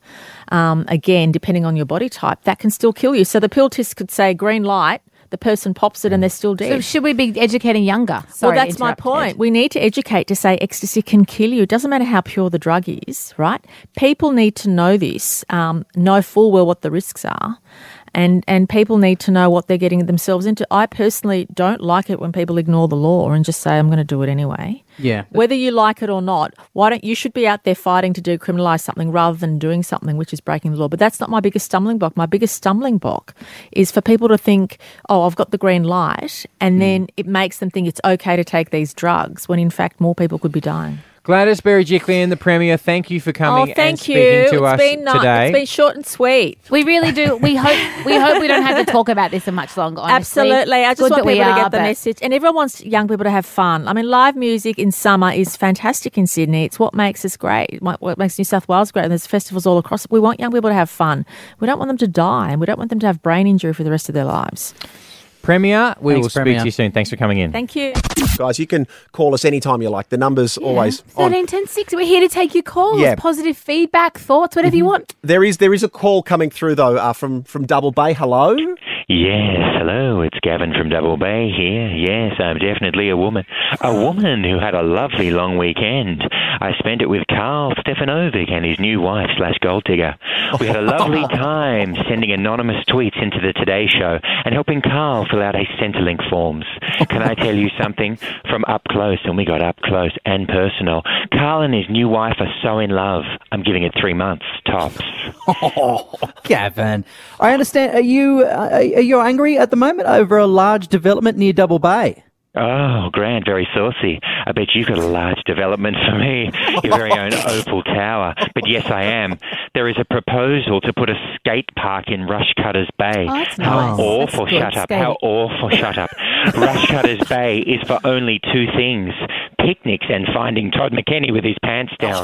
again, depending on your body type, that can still kill you. So the pill test could say green light, the person pops it and they're still dead. So should we be educating younger? Well, that's my point. We need to educate to say ecstasy can kill you. It doesn't matter how pure the drug is, right? People need to know this, know full well what the risks are. And people need to know what they're getting themselves into. I personally don't like it when people ignore the law and just say, I'm going to do it anyway. Yeah. Whether you like it or not, you should be out there fighting to decriminalise something rather than doing something which is breaking the law. But that's not my biggest stumbling block. My biggest stumbling block is for people to think, oh, I've got the green light, and then it makes them think it's okay to take these drugs when in fact more people could be dying. Gladys Berejiklian, the Premier, thank you for coming and speaking to us today. It's been short and sweet. We really do. We hope we don't have to talk about this for much longer, honestly. Absolutely. I just Good want that people we to are, get the but- message. And everyone wants young people to have fun. I mean, live music in summer is fantastic in Sydney. It's what makes us great, what makes New South Wales great. And there's festivals all across. We want young people to have fun. We don't want them to die, and we don't want them to have brain injury for the rest of their lives. Premier, we Thanks, will speak Premier. to you soon. Thanks for coming in. Thank you. Guys, you can call us anytime you like. The number's always on. 13 10 6. We're here to take your calls, Yeah. positive feedback, thoughts, whatever you want. There is a call coming through, though, from Double Bay. Hello? Yes, hello, it's Gavin from Double Bay here. Yes, I'm definitely a woman. A woman who had a lovely long weekend. I spent it with Carl Stefanovic and his new wife / gold digger. We had a lovely time sending anonymous tweets into the Today Show and helping Carl fill out his Centrelink forms. Can I tell you something? From up close, and we got up close and personal. Carl and his new wife are so in love. I'm giving it 3 months, tops. Oh, Gavin, I understand. Are you angry at the moment over a large development near Double Bay? Oh, Grant, very saucy. I bet you've got a large development for me, your very own Opal Tower. But yes, I am. There is a proposal to put a skate park in Rushcutters Bay. Oh, that's How nice. awful, That's good. shut up. Skate. How awful, shut up. Rushcutters Bay is for only 2 things. Picnics and finding Todd McKenney with his pants down.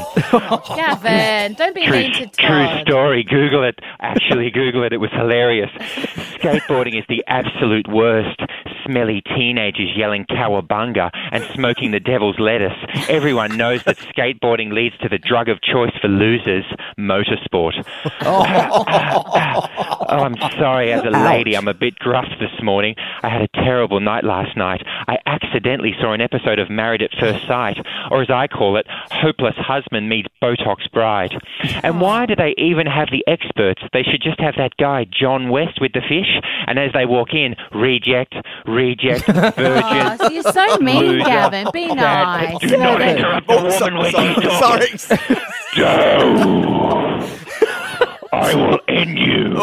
Gavin, don't be mean to True Todd. story. Google it. Actually, Google it. It was hilarious. Skateboarding is the absolute worst. Smelly teenagers yelling cowabunga and smoking the devil's lettuce. Everyone knows that skateboarding leads to the drug of choice for losers, motorsport. Oh, I'm sorry. As a lady, I'm a bit gruff this morning. I had a terrible night last night. I accidentally saw an episode of Married at First Sight, or as I call it, Hopeless Husband Meets Botox Bride. And why do they even have the experts? They should just have that guy, John West, with the fish, and as they walk in, reject, virgin, Oh, you're so mean, loser, Gavin. Be nice. do not interrupt the woman when she's talking. Sorry. No. I will end you.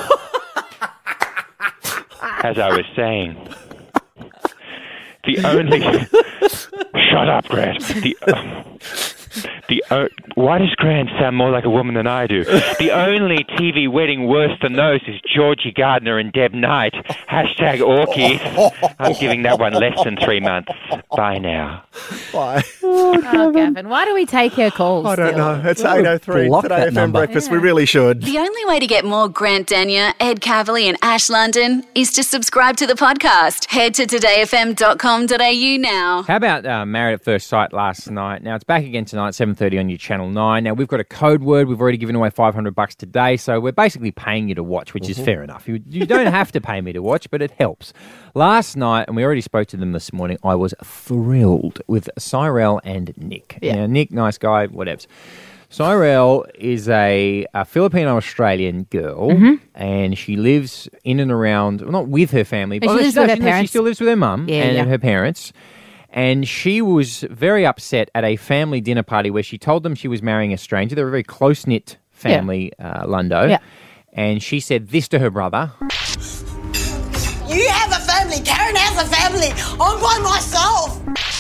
As I was saying, the only... Shut up, Grant. Why does Grant sound more like a woman than I do? The only TV wedding worse than those is Georgie Gardner and Deb Knight. Hashtag Orkies. I'm giving that one less than 3 months. Bye now. Bye. Oh, Gavin, why do we take your calls? I don't still? know. It's 8:03 Block Today that FM number. Breakfast. We really should. The only way to get more Grant Daniel, Ed Cavalier and Ash London is to subscribe to the podcast. Head to todayfm.com.au now. How about Married at First Sight last night? Now, it's back again tonight, 7:30 on your Channel 9. Now, we've got a code word. We've already given away $500 today, so we're basically paying you to watch, which is fair enough. You don't have to pay me to watch, but it helps. Last night, and we already spoke to them this morning, I was thrilled with Cyrell and Nick. Yeah. Now, Nick, nice guy, whatevs. Cyrell is a Filipino-Australian girl, and she lives in and around, well, not with her family, But she lives with her parents. She still lives with her mum Yeah, and yeah. her parents. And she was very upset at a family dinner party where she told them she was marrying a stranger. They're a very close-knit family, Lundo. Yeah. And she said this to her brother. You have a family. Karen has a family. I'm by myself.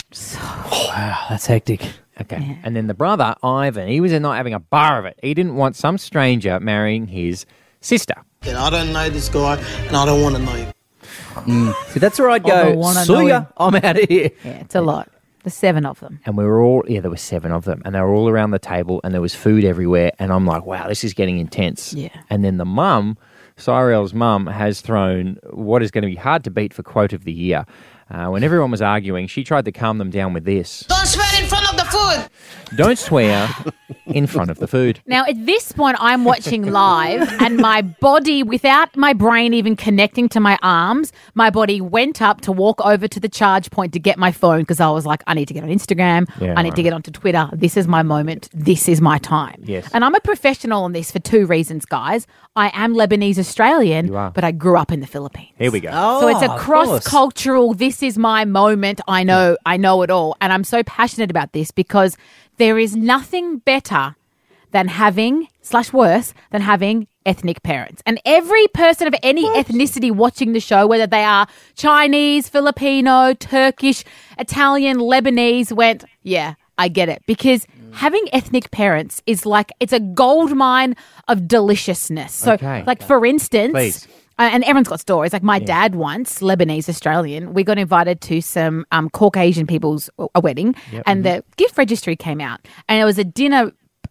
Wow, that's hectic. Okay. And then the brother, Ivan, he was not having a bar of it. He didn't want some stranger marrying his sister. I don't know this guy, and I don't want to know him. See, that's where I'd go, see ya, I'm out of here. Yeah, it's a lot. There's 7 of them. And we were all, there were 7 of them, and they were all around the table, and there was food everywhere. And I'm like, wow, this is getting intense. Yeah. And then the mum, Cyril's mum, has thrown what is going to be hard to beat for quote of the year. When everyone was arguing, she tried to calm them down with this. Don't swear in front of the food. Don't swear in front of the food. Now, at this point, I'm watching live and my body, without my brain even connecting to my arms, my body went up to walk over to the charge point to get my phone because I was like, I need to get on Instagram. Yeah, I need to get onto Twitter. This is my moment. This is my time. Yes. And I'm a professional on this for 2 reasons, guys. I am Lebanese Australian, but I grew up in the Philippines. Here we go. So it's a cross-cultural, this is my moment, I know it all. And I'm so passionate about this because there is nothing better than having, / worse, than having ethnic parents. And every person of any ethnicity watching the show, whether they are Chinese, Filipino, Turkish, Italian, Lebanese, went, yeah, I get it. Because having ethnic parents is like, it's a gold mine of deliciousness. So, for instance... Please. And everyone's got stories. Like my dad once, Lebanese Australian, we got invited to some Caucasian people's a wedding, and the gift registry came out, and it was a dinner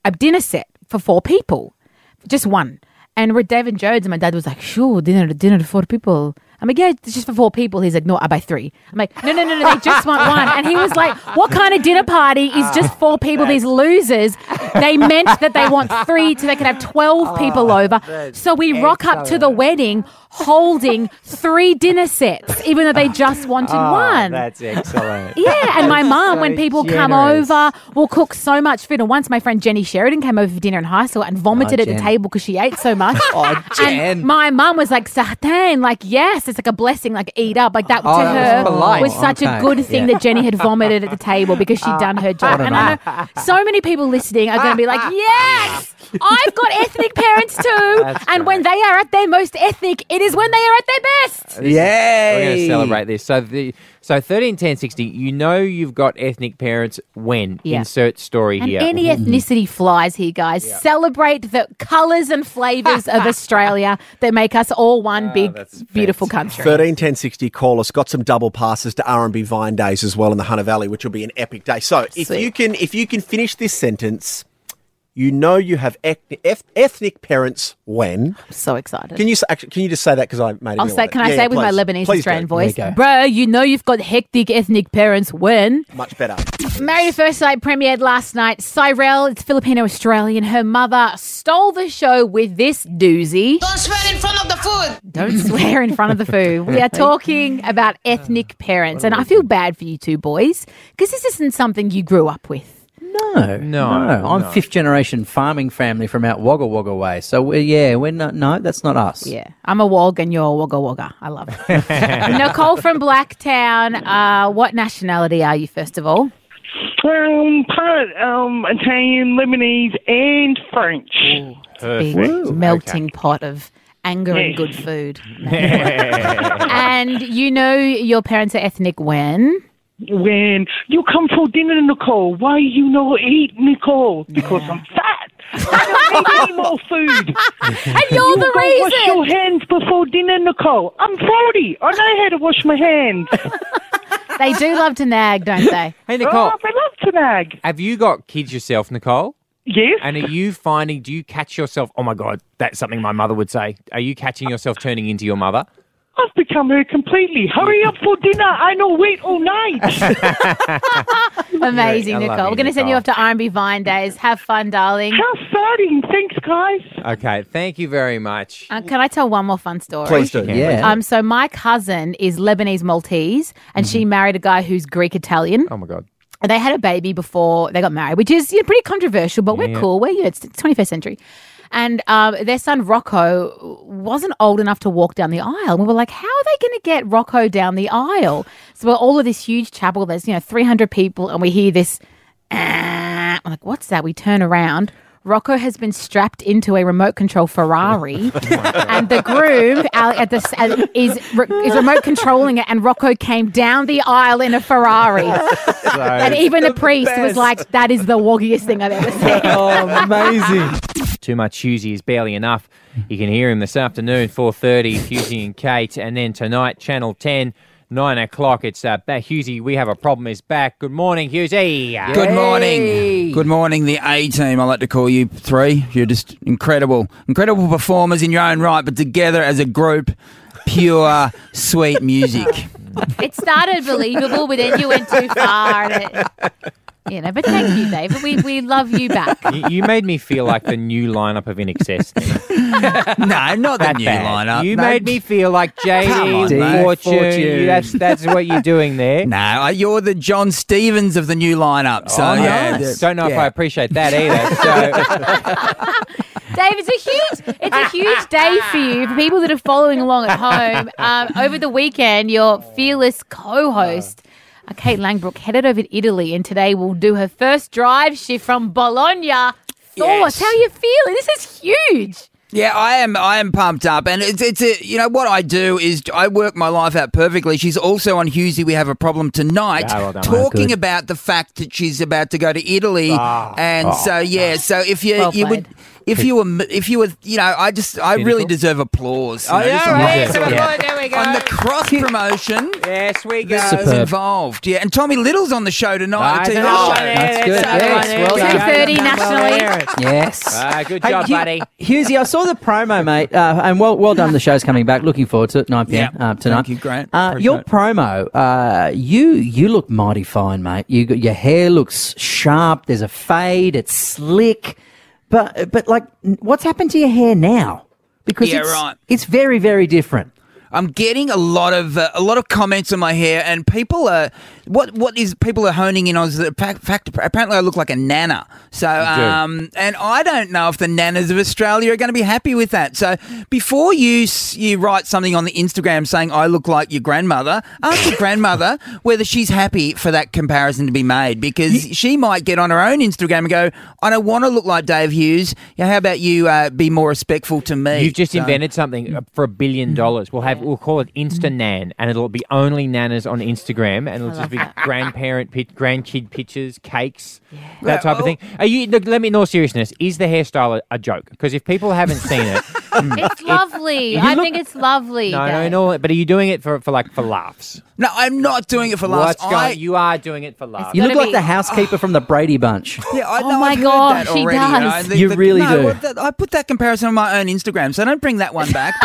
set for 4 people, just one. And we're David Jones, and my dad was like, "Sure, dinner to 4 people." I'm like, "Yeah, it's just for 4 people." He's like, "No, I buy 3." I'm like, "No, they just want one." And he was like, "What kind of dinner party is just 4 people? These losers." They meant that they want 3 so they could have 12 people over. So we rock up to the wedding holding 3 dinner sets, even though they just wanted one. That's excellent. Yeah, and my mum, so when people come generous. over, will cook so much food. And once my friend Jenny Sheridan came over for dinner in high school and vomited at the Jen. table because she ate so much. Jen. And my mum was like, "Sartain," like, yes, it's like a blessing, like eat up. Like that to that her was polite. was such a good thing that Jenny had vomited at the table because she'd done her job. And I know so many people listening are going to be like, yes, I've got ethnic parents too. And when they are at their most ethnic, it is when they are at their best. Yay! We're going to celebrate this. So 13, 10, 60, you know you've got ethnic parents when? Yeah. Insert story And here. any ethnicity flies here, guys. Celebrate the colours and flavours of Australia that make us all one big, beautiful country. 13 10 60, call us. Got some double passes to R&B Vine Days as well in the Hunter Valley, which will be an epic day. So if you can finish this sentence, you know you have ethnic parents when. I'm so excited. Can you just say that because I made it? I'll say, can I say it with my Lebanese Australian voice? There you go. Bro, you know you've got hectic ethnic parents when. Much better. Married at First Sight premiered last night. Cyrell, it's Filipino-Australian. Her mother stole the show with this doozy. Don't swear in front of the food. Don't swear in front of the food. We are talking about ethnic parents. And I feel bad for you two boys because this isn't something you grew up with. No. I'm 5th generation farming family from out Wagga Wagga way. So we're not. No, that's not us. Yeah, I'm a Wog and you're a Wagga Wagga. I love it. Nicole from Blacktown. What nationality are you, first of all? Part Italian, Lebanese, and French. Big melting pot of anger and good food. And you know your parents are ethnic when? When you come for dinner, Nicole, why you not eat, Nicole? Because I'm fat. I don't need any more food. And you're the reason. Wash your hands before dinner, Nicole. I'm 40. I know how to wash my hands. They do love to nag, don't they? Hey, Nicole. Oh, they love to nag. Have you got kids yourself, Nicole? Yes. And are you finding, do you catch yourself, oh my God, that's something my mother would say. Are you catching yourself turning into your mother? I've become her completely. Hurry up for dinner. I know wait all night. Amazing, I love Nicole. you, We're going to send you Nicole. off to R&B Vine Days. Have fun, darling. How exciting. Thanks, guys. Okay, thank you very much. Can I tell one more fun story? Please do. Yeah. So my cousin is Lebanese Maltese, and she married a guy who's Greek Italian. Oh my God. And they had a baby before they got married, which is pretty controversial, but we're cool. It's the 21st century. And their son Rocco wasn't old enough to walk down the aisle. And we were like, how are they going to get Rocco down the aisle? So we're all of this huge chapel. There's 300 people, and we hear this. I'm like, what's that? We turn around. Rocco has been strapped into a remote control Ferrari, and the groom is remote controlling it, and Rocco came down the aisle in a Ferrari. And even the priest was like, that is the woggiest thing I've ever seen. Oh, amazing. Too much Hughesy is barely enough. You can hear him this afternoon, 4:30, Hughesy and Kate. And then tonight, Channel 10, 9 o'clock, it's Hughesy, We Have a Problem is back. Good morning, Hughesy. Good morning. Good morning, the A-team. I like to call you three. You're just incredible. Incredible performers in your own right, but together as a group, pure, sweet music. It started believable, but then you went too far. But thank you, David. We love you back. You made me feel like the new lineup of INXS. No, not the new lineup. You made me feel like JD, Fortune. That's what you're doing there. No, you're the John Stevens of the new lineup. So nice. Don't know if I appreciate that either. Dave, it's a huge day for you. For people that are following along at home, over the weekend, your fearless co-host, Kate Langbroek, headed over to Italy, and today will do her first drive shift from Bologna. Thoughts? How are you feeling? This is huge. Yeah, I am pumped up, and it's what I do is I work my life out perfectly. She's also on Hughesy, We Have a Problem tonight, talking about the fact that she's about to go to Italy, so if you were, I really deserve applause. Oh, yeah, there we go. On the cross promotion, yes, we go. That's involved. Yeah, and Tommy Little's on the show tonight. That's good. Yes, well done. 2:30 nationally. Yes. Good job, buddy. Hughesy, I saw the promo, mate, and well done. The show's coming back. Looking forward to it. 9 p.m. tonight. Thank you, Grant. Your promo, you look mighty fine, mate. Your hair looks sharp. There's a fade. It's slick. But like, what's happened to your hair now? Because it's very, very different. I'm getting a lot of comments on my hair, and people are people are honing in on the fact. Apparently, I look like a nana. So, and I don't know if the nanas of Australia are going to be happy with that. So, before you write something on the Instagram saying I look like your grandmother, ask your grandmother whether she's happy for that comparison to be made, because she might get on her own Instagram and go, I don't want to look like Dave Hughes. How about you be more respectful to me? You've just invented something for $1 billion. We'll call it Insta-Nan, and it'll be only nanas on Instagram, and it'll just be grandkid pictures, cakes, that type of thing. Let me know seriousness. Is the hairstyle a joke? Because if people haven't seen it, it's lovely. I think it's lovely. No. But are you doing it for laughs? No, I'm not doing it for laughs. You are doing it for laughs. You look like the housekeeper from the Brady Bunch. Yeah, I know. Oh my gosh, she does. You really do. I put that comparison on my own Instagram, so don't bring that one back.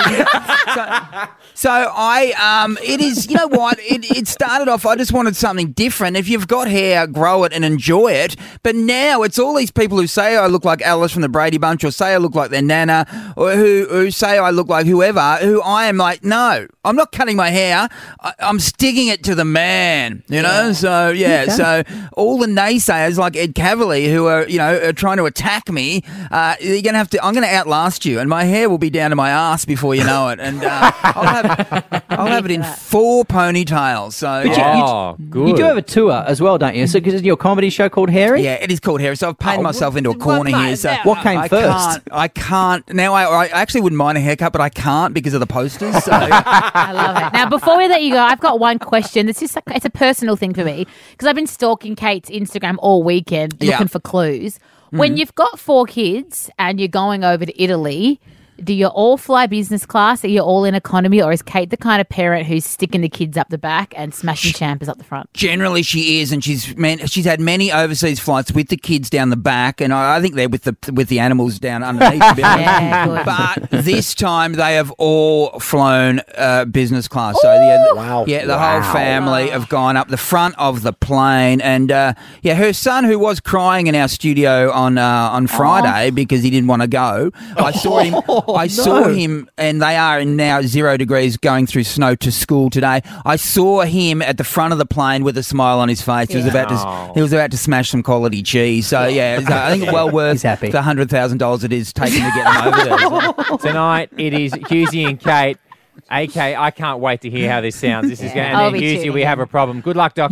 It is, you know what, it started off, I just wanted something different. If you've got hair, grow it and enjoy it. But now it's all these people who say I look like Alice from the Brady Bunch, or say I look like their nana, or who say I look like whoever, who I am like, no, I'm not cutting my hair. I'm sticking it to the man, you know? So, so all the naysayers like Ed Cavalier who are trying to attack me, I'm going to outlast you, and my hair will be down to my ass before you know it. And I'll have it in 4 ponytails. So good. You do have a tour as well, don't you? So because your comedy show called Hairy? Yeah, it is called Hairy. So I've painted myself into a corner here. So what came first? I can't. Now I actually wouldn't mind a haircut, but I can't because of the posters. So. I love it. Now before we let you go, I've got one question. It's a personal thing for me, because I've been stalking Kate's Instagram all weekend looking for clues. When you've got 4 kids and you're going over to Italy, do you all fly business class? Are you all in economy? Or is Kate the kind of parent who's sticking the kids up the back and smashing champers up the front? Generally she is, and she's had many overseas flights with the kids down the back, and I think they're with the animals down underneath. To be honest. But this time they have all flown business class. So the whole family have gone up the front of the plane, and her son, who was crying in our studio on Friday because he didn't want to go, I saw him, and they are in now 0 degrees going through snow to school today. I saw him at the front of the plane with a smile on his face. He was about to smash some quality cheese. So I think it's well worth the $100,000 it is taking to get him over there. Tonight it is Hughesy and Kate. AK, I can't wait to hear how this sounds. This is going. And then Hughesy, we have a problem. Good luck, Doctor.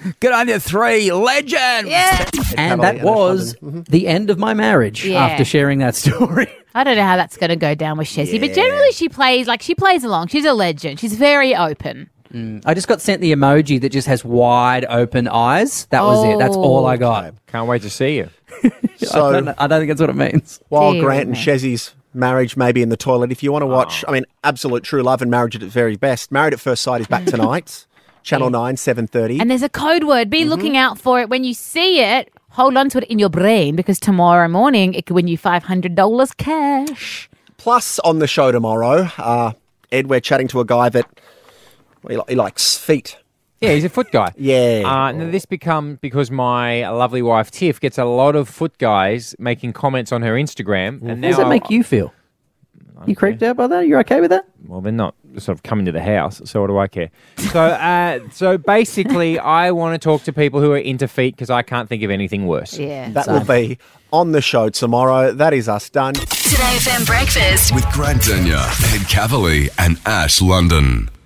Good on you, 3 legends. Yeah. And that was the end of my marriage Yeah. after sharing that story. I don't know how that's going to go down with Shezzy, but generally she plays along. She's a legend. She's very open. I just got sent the emoji that just has wide open eyes. That was it. That's all I got. Can't wait to see you. So- I don't think that's what it means. While Grant and Shezzy's marriage may be in the toilet, if you want to watch, Absolute True Love and Marriage at its very best, Married at First Sight is back tonight. Channel 9, 7:30. And there's a code word. Be looking out for it. When you see it, hold on to it in your brain because tomorrow morning it could win you $500 cash. Plus, on the show tomorrow, Ed, we're chatting to a guy that he likes feet. Yeah, he's a foot guy. Yeah. Now this becomes because my lovely wife Tiff gets a lot of foot guys making comments on her Instagram. And How now does that make you feel? You creeped out by that? You're okay with that? Well, they're not sort of coming to the house, so what do I care? So basically, I want to talk to people who are into feet because I can't think of anything worse. Yeah. That will be on the show tomorrow. That is us done. Today FM Breakfast With Grant Denyer, Ed Cavalier, and Ash London.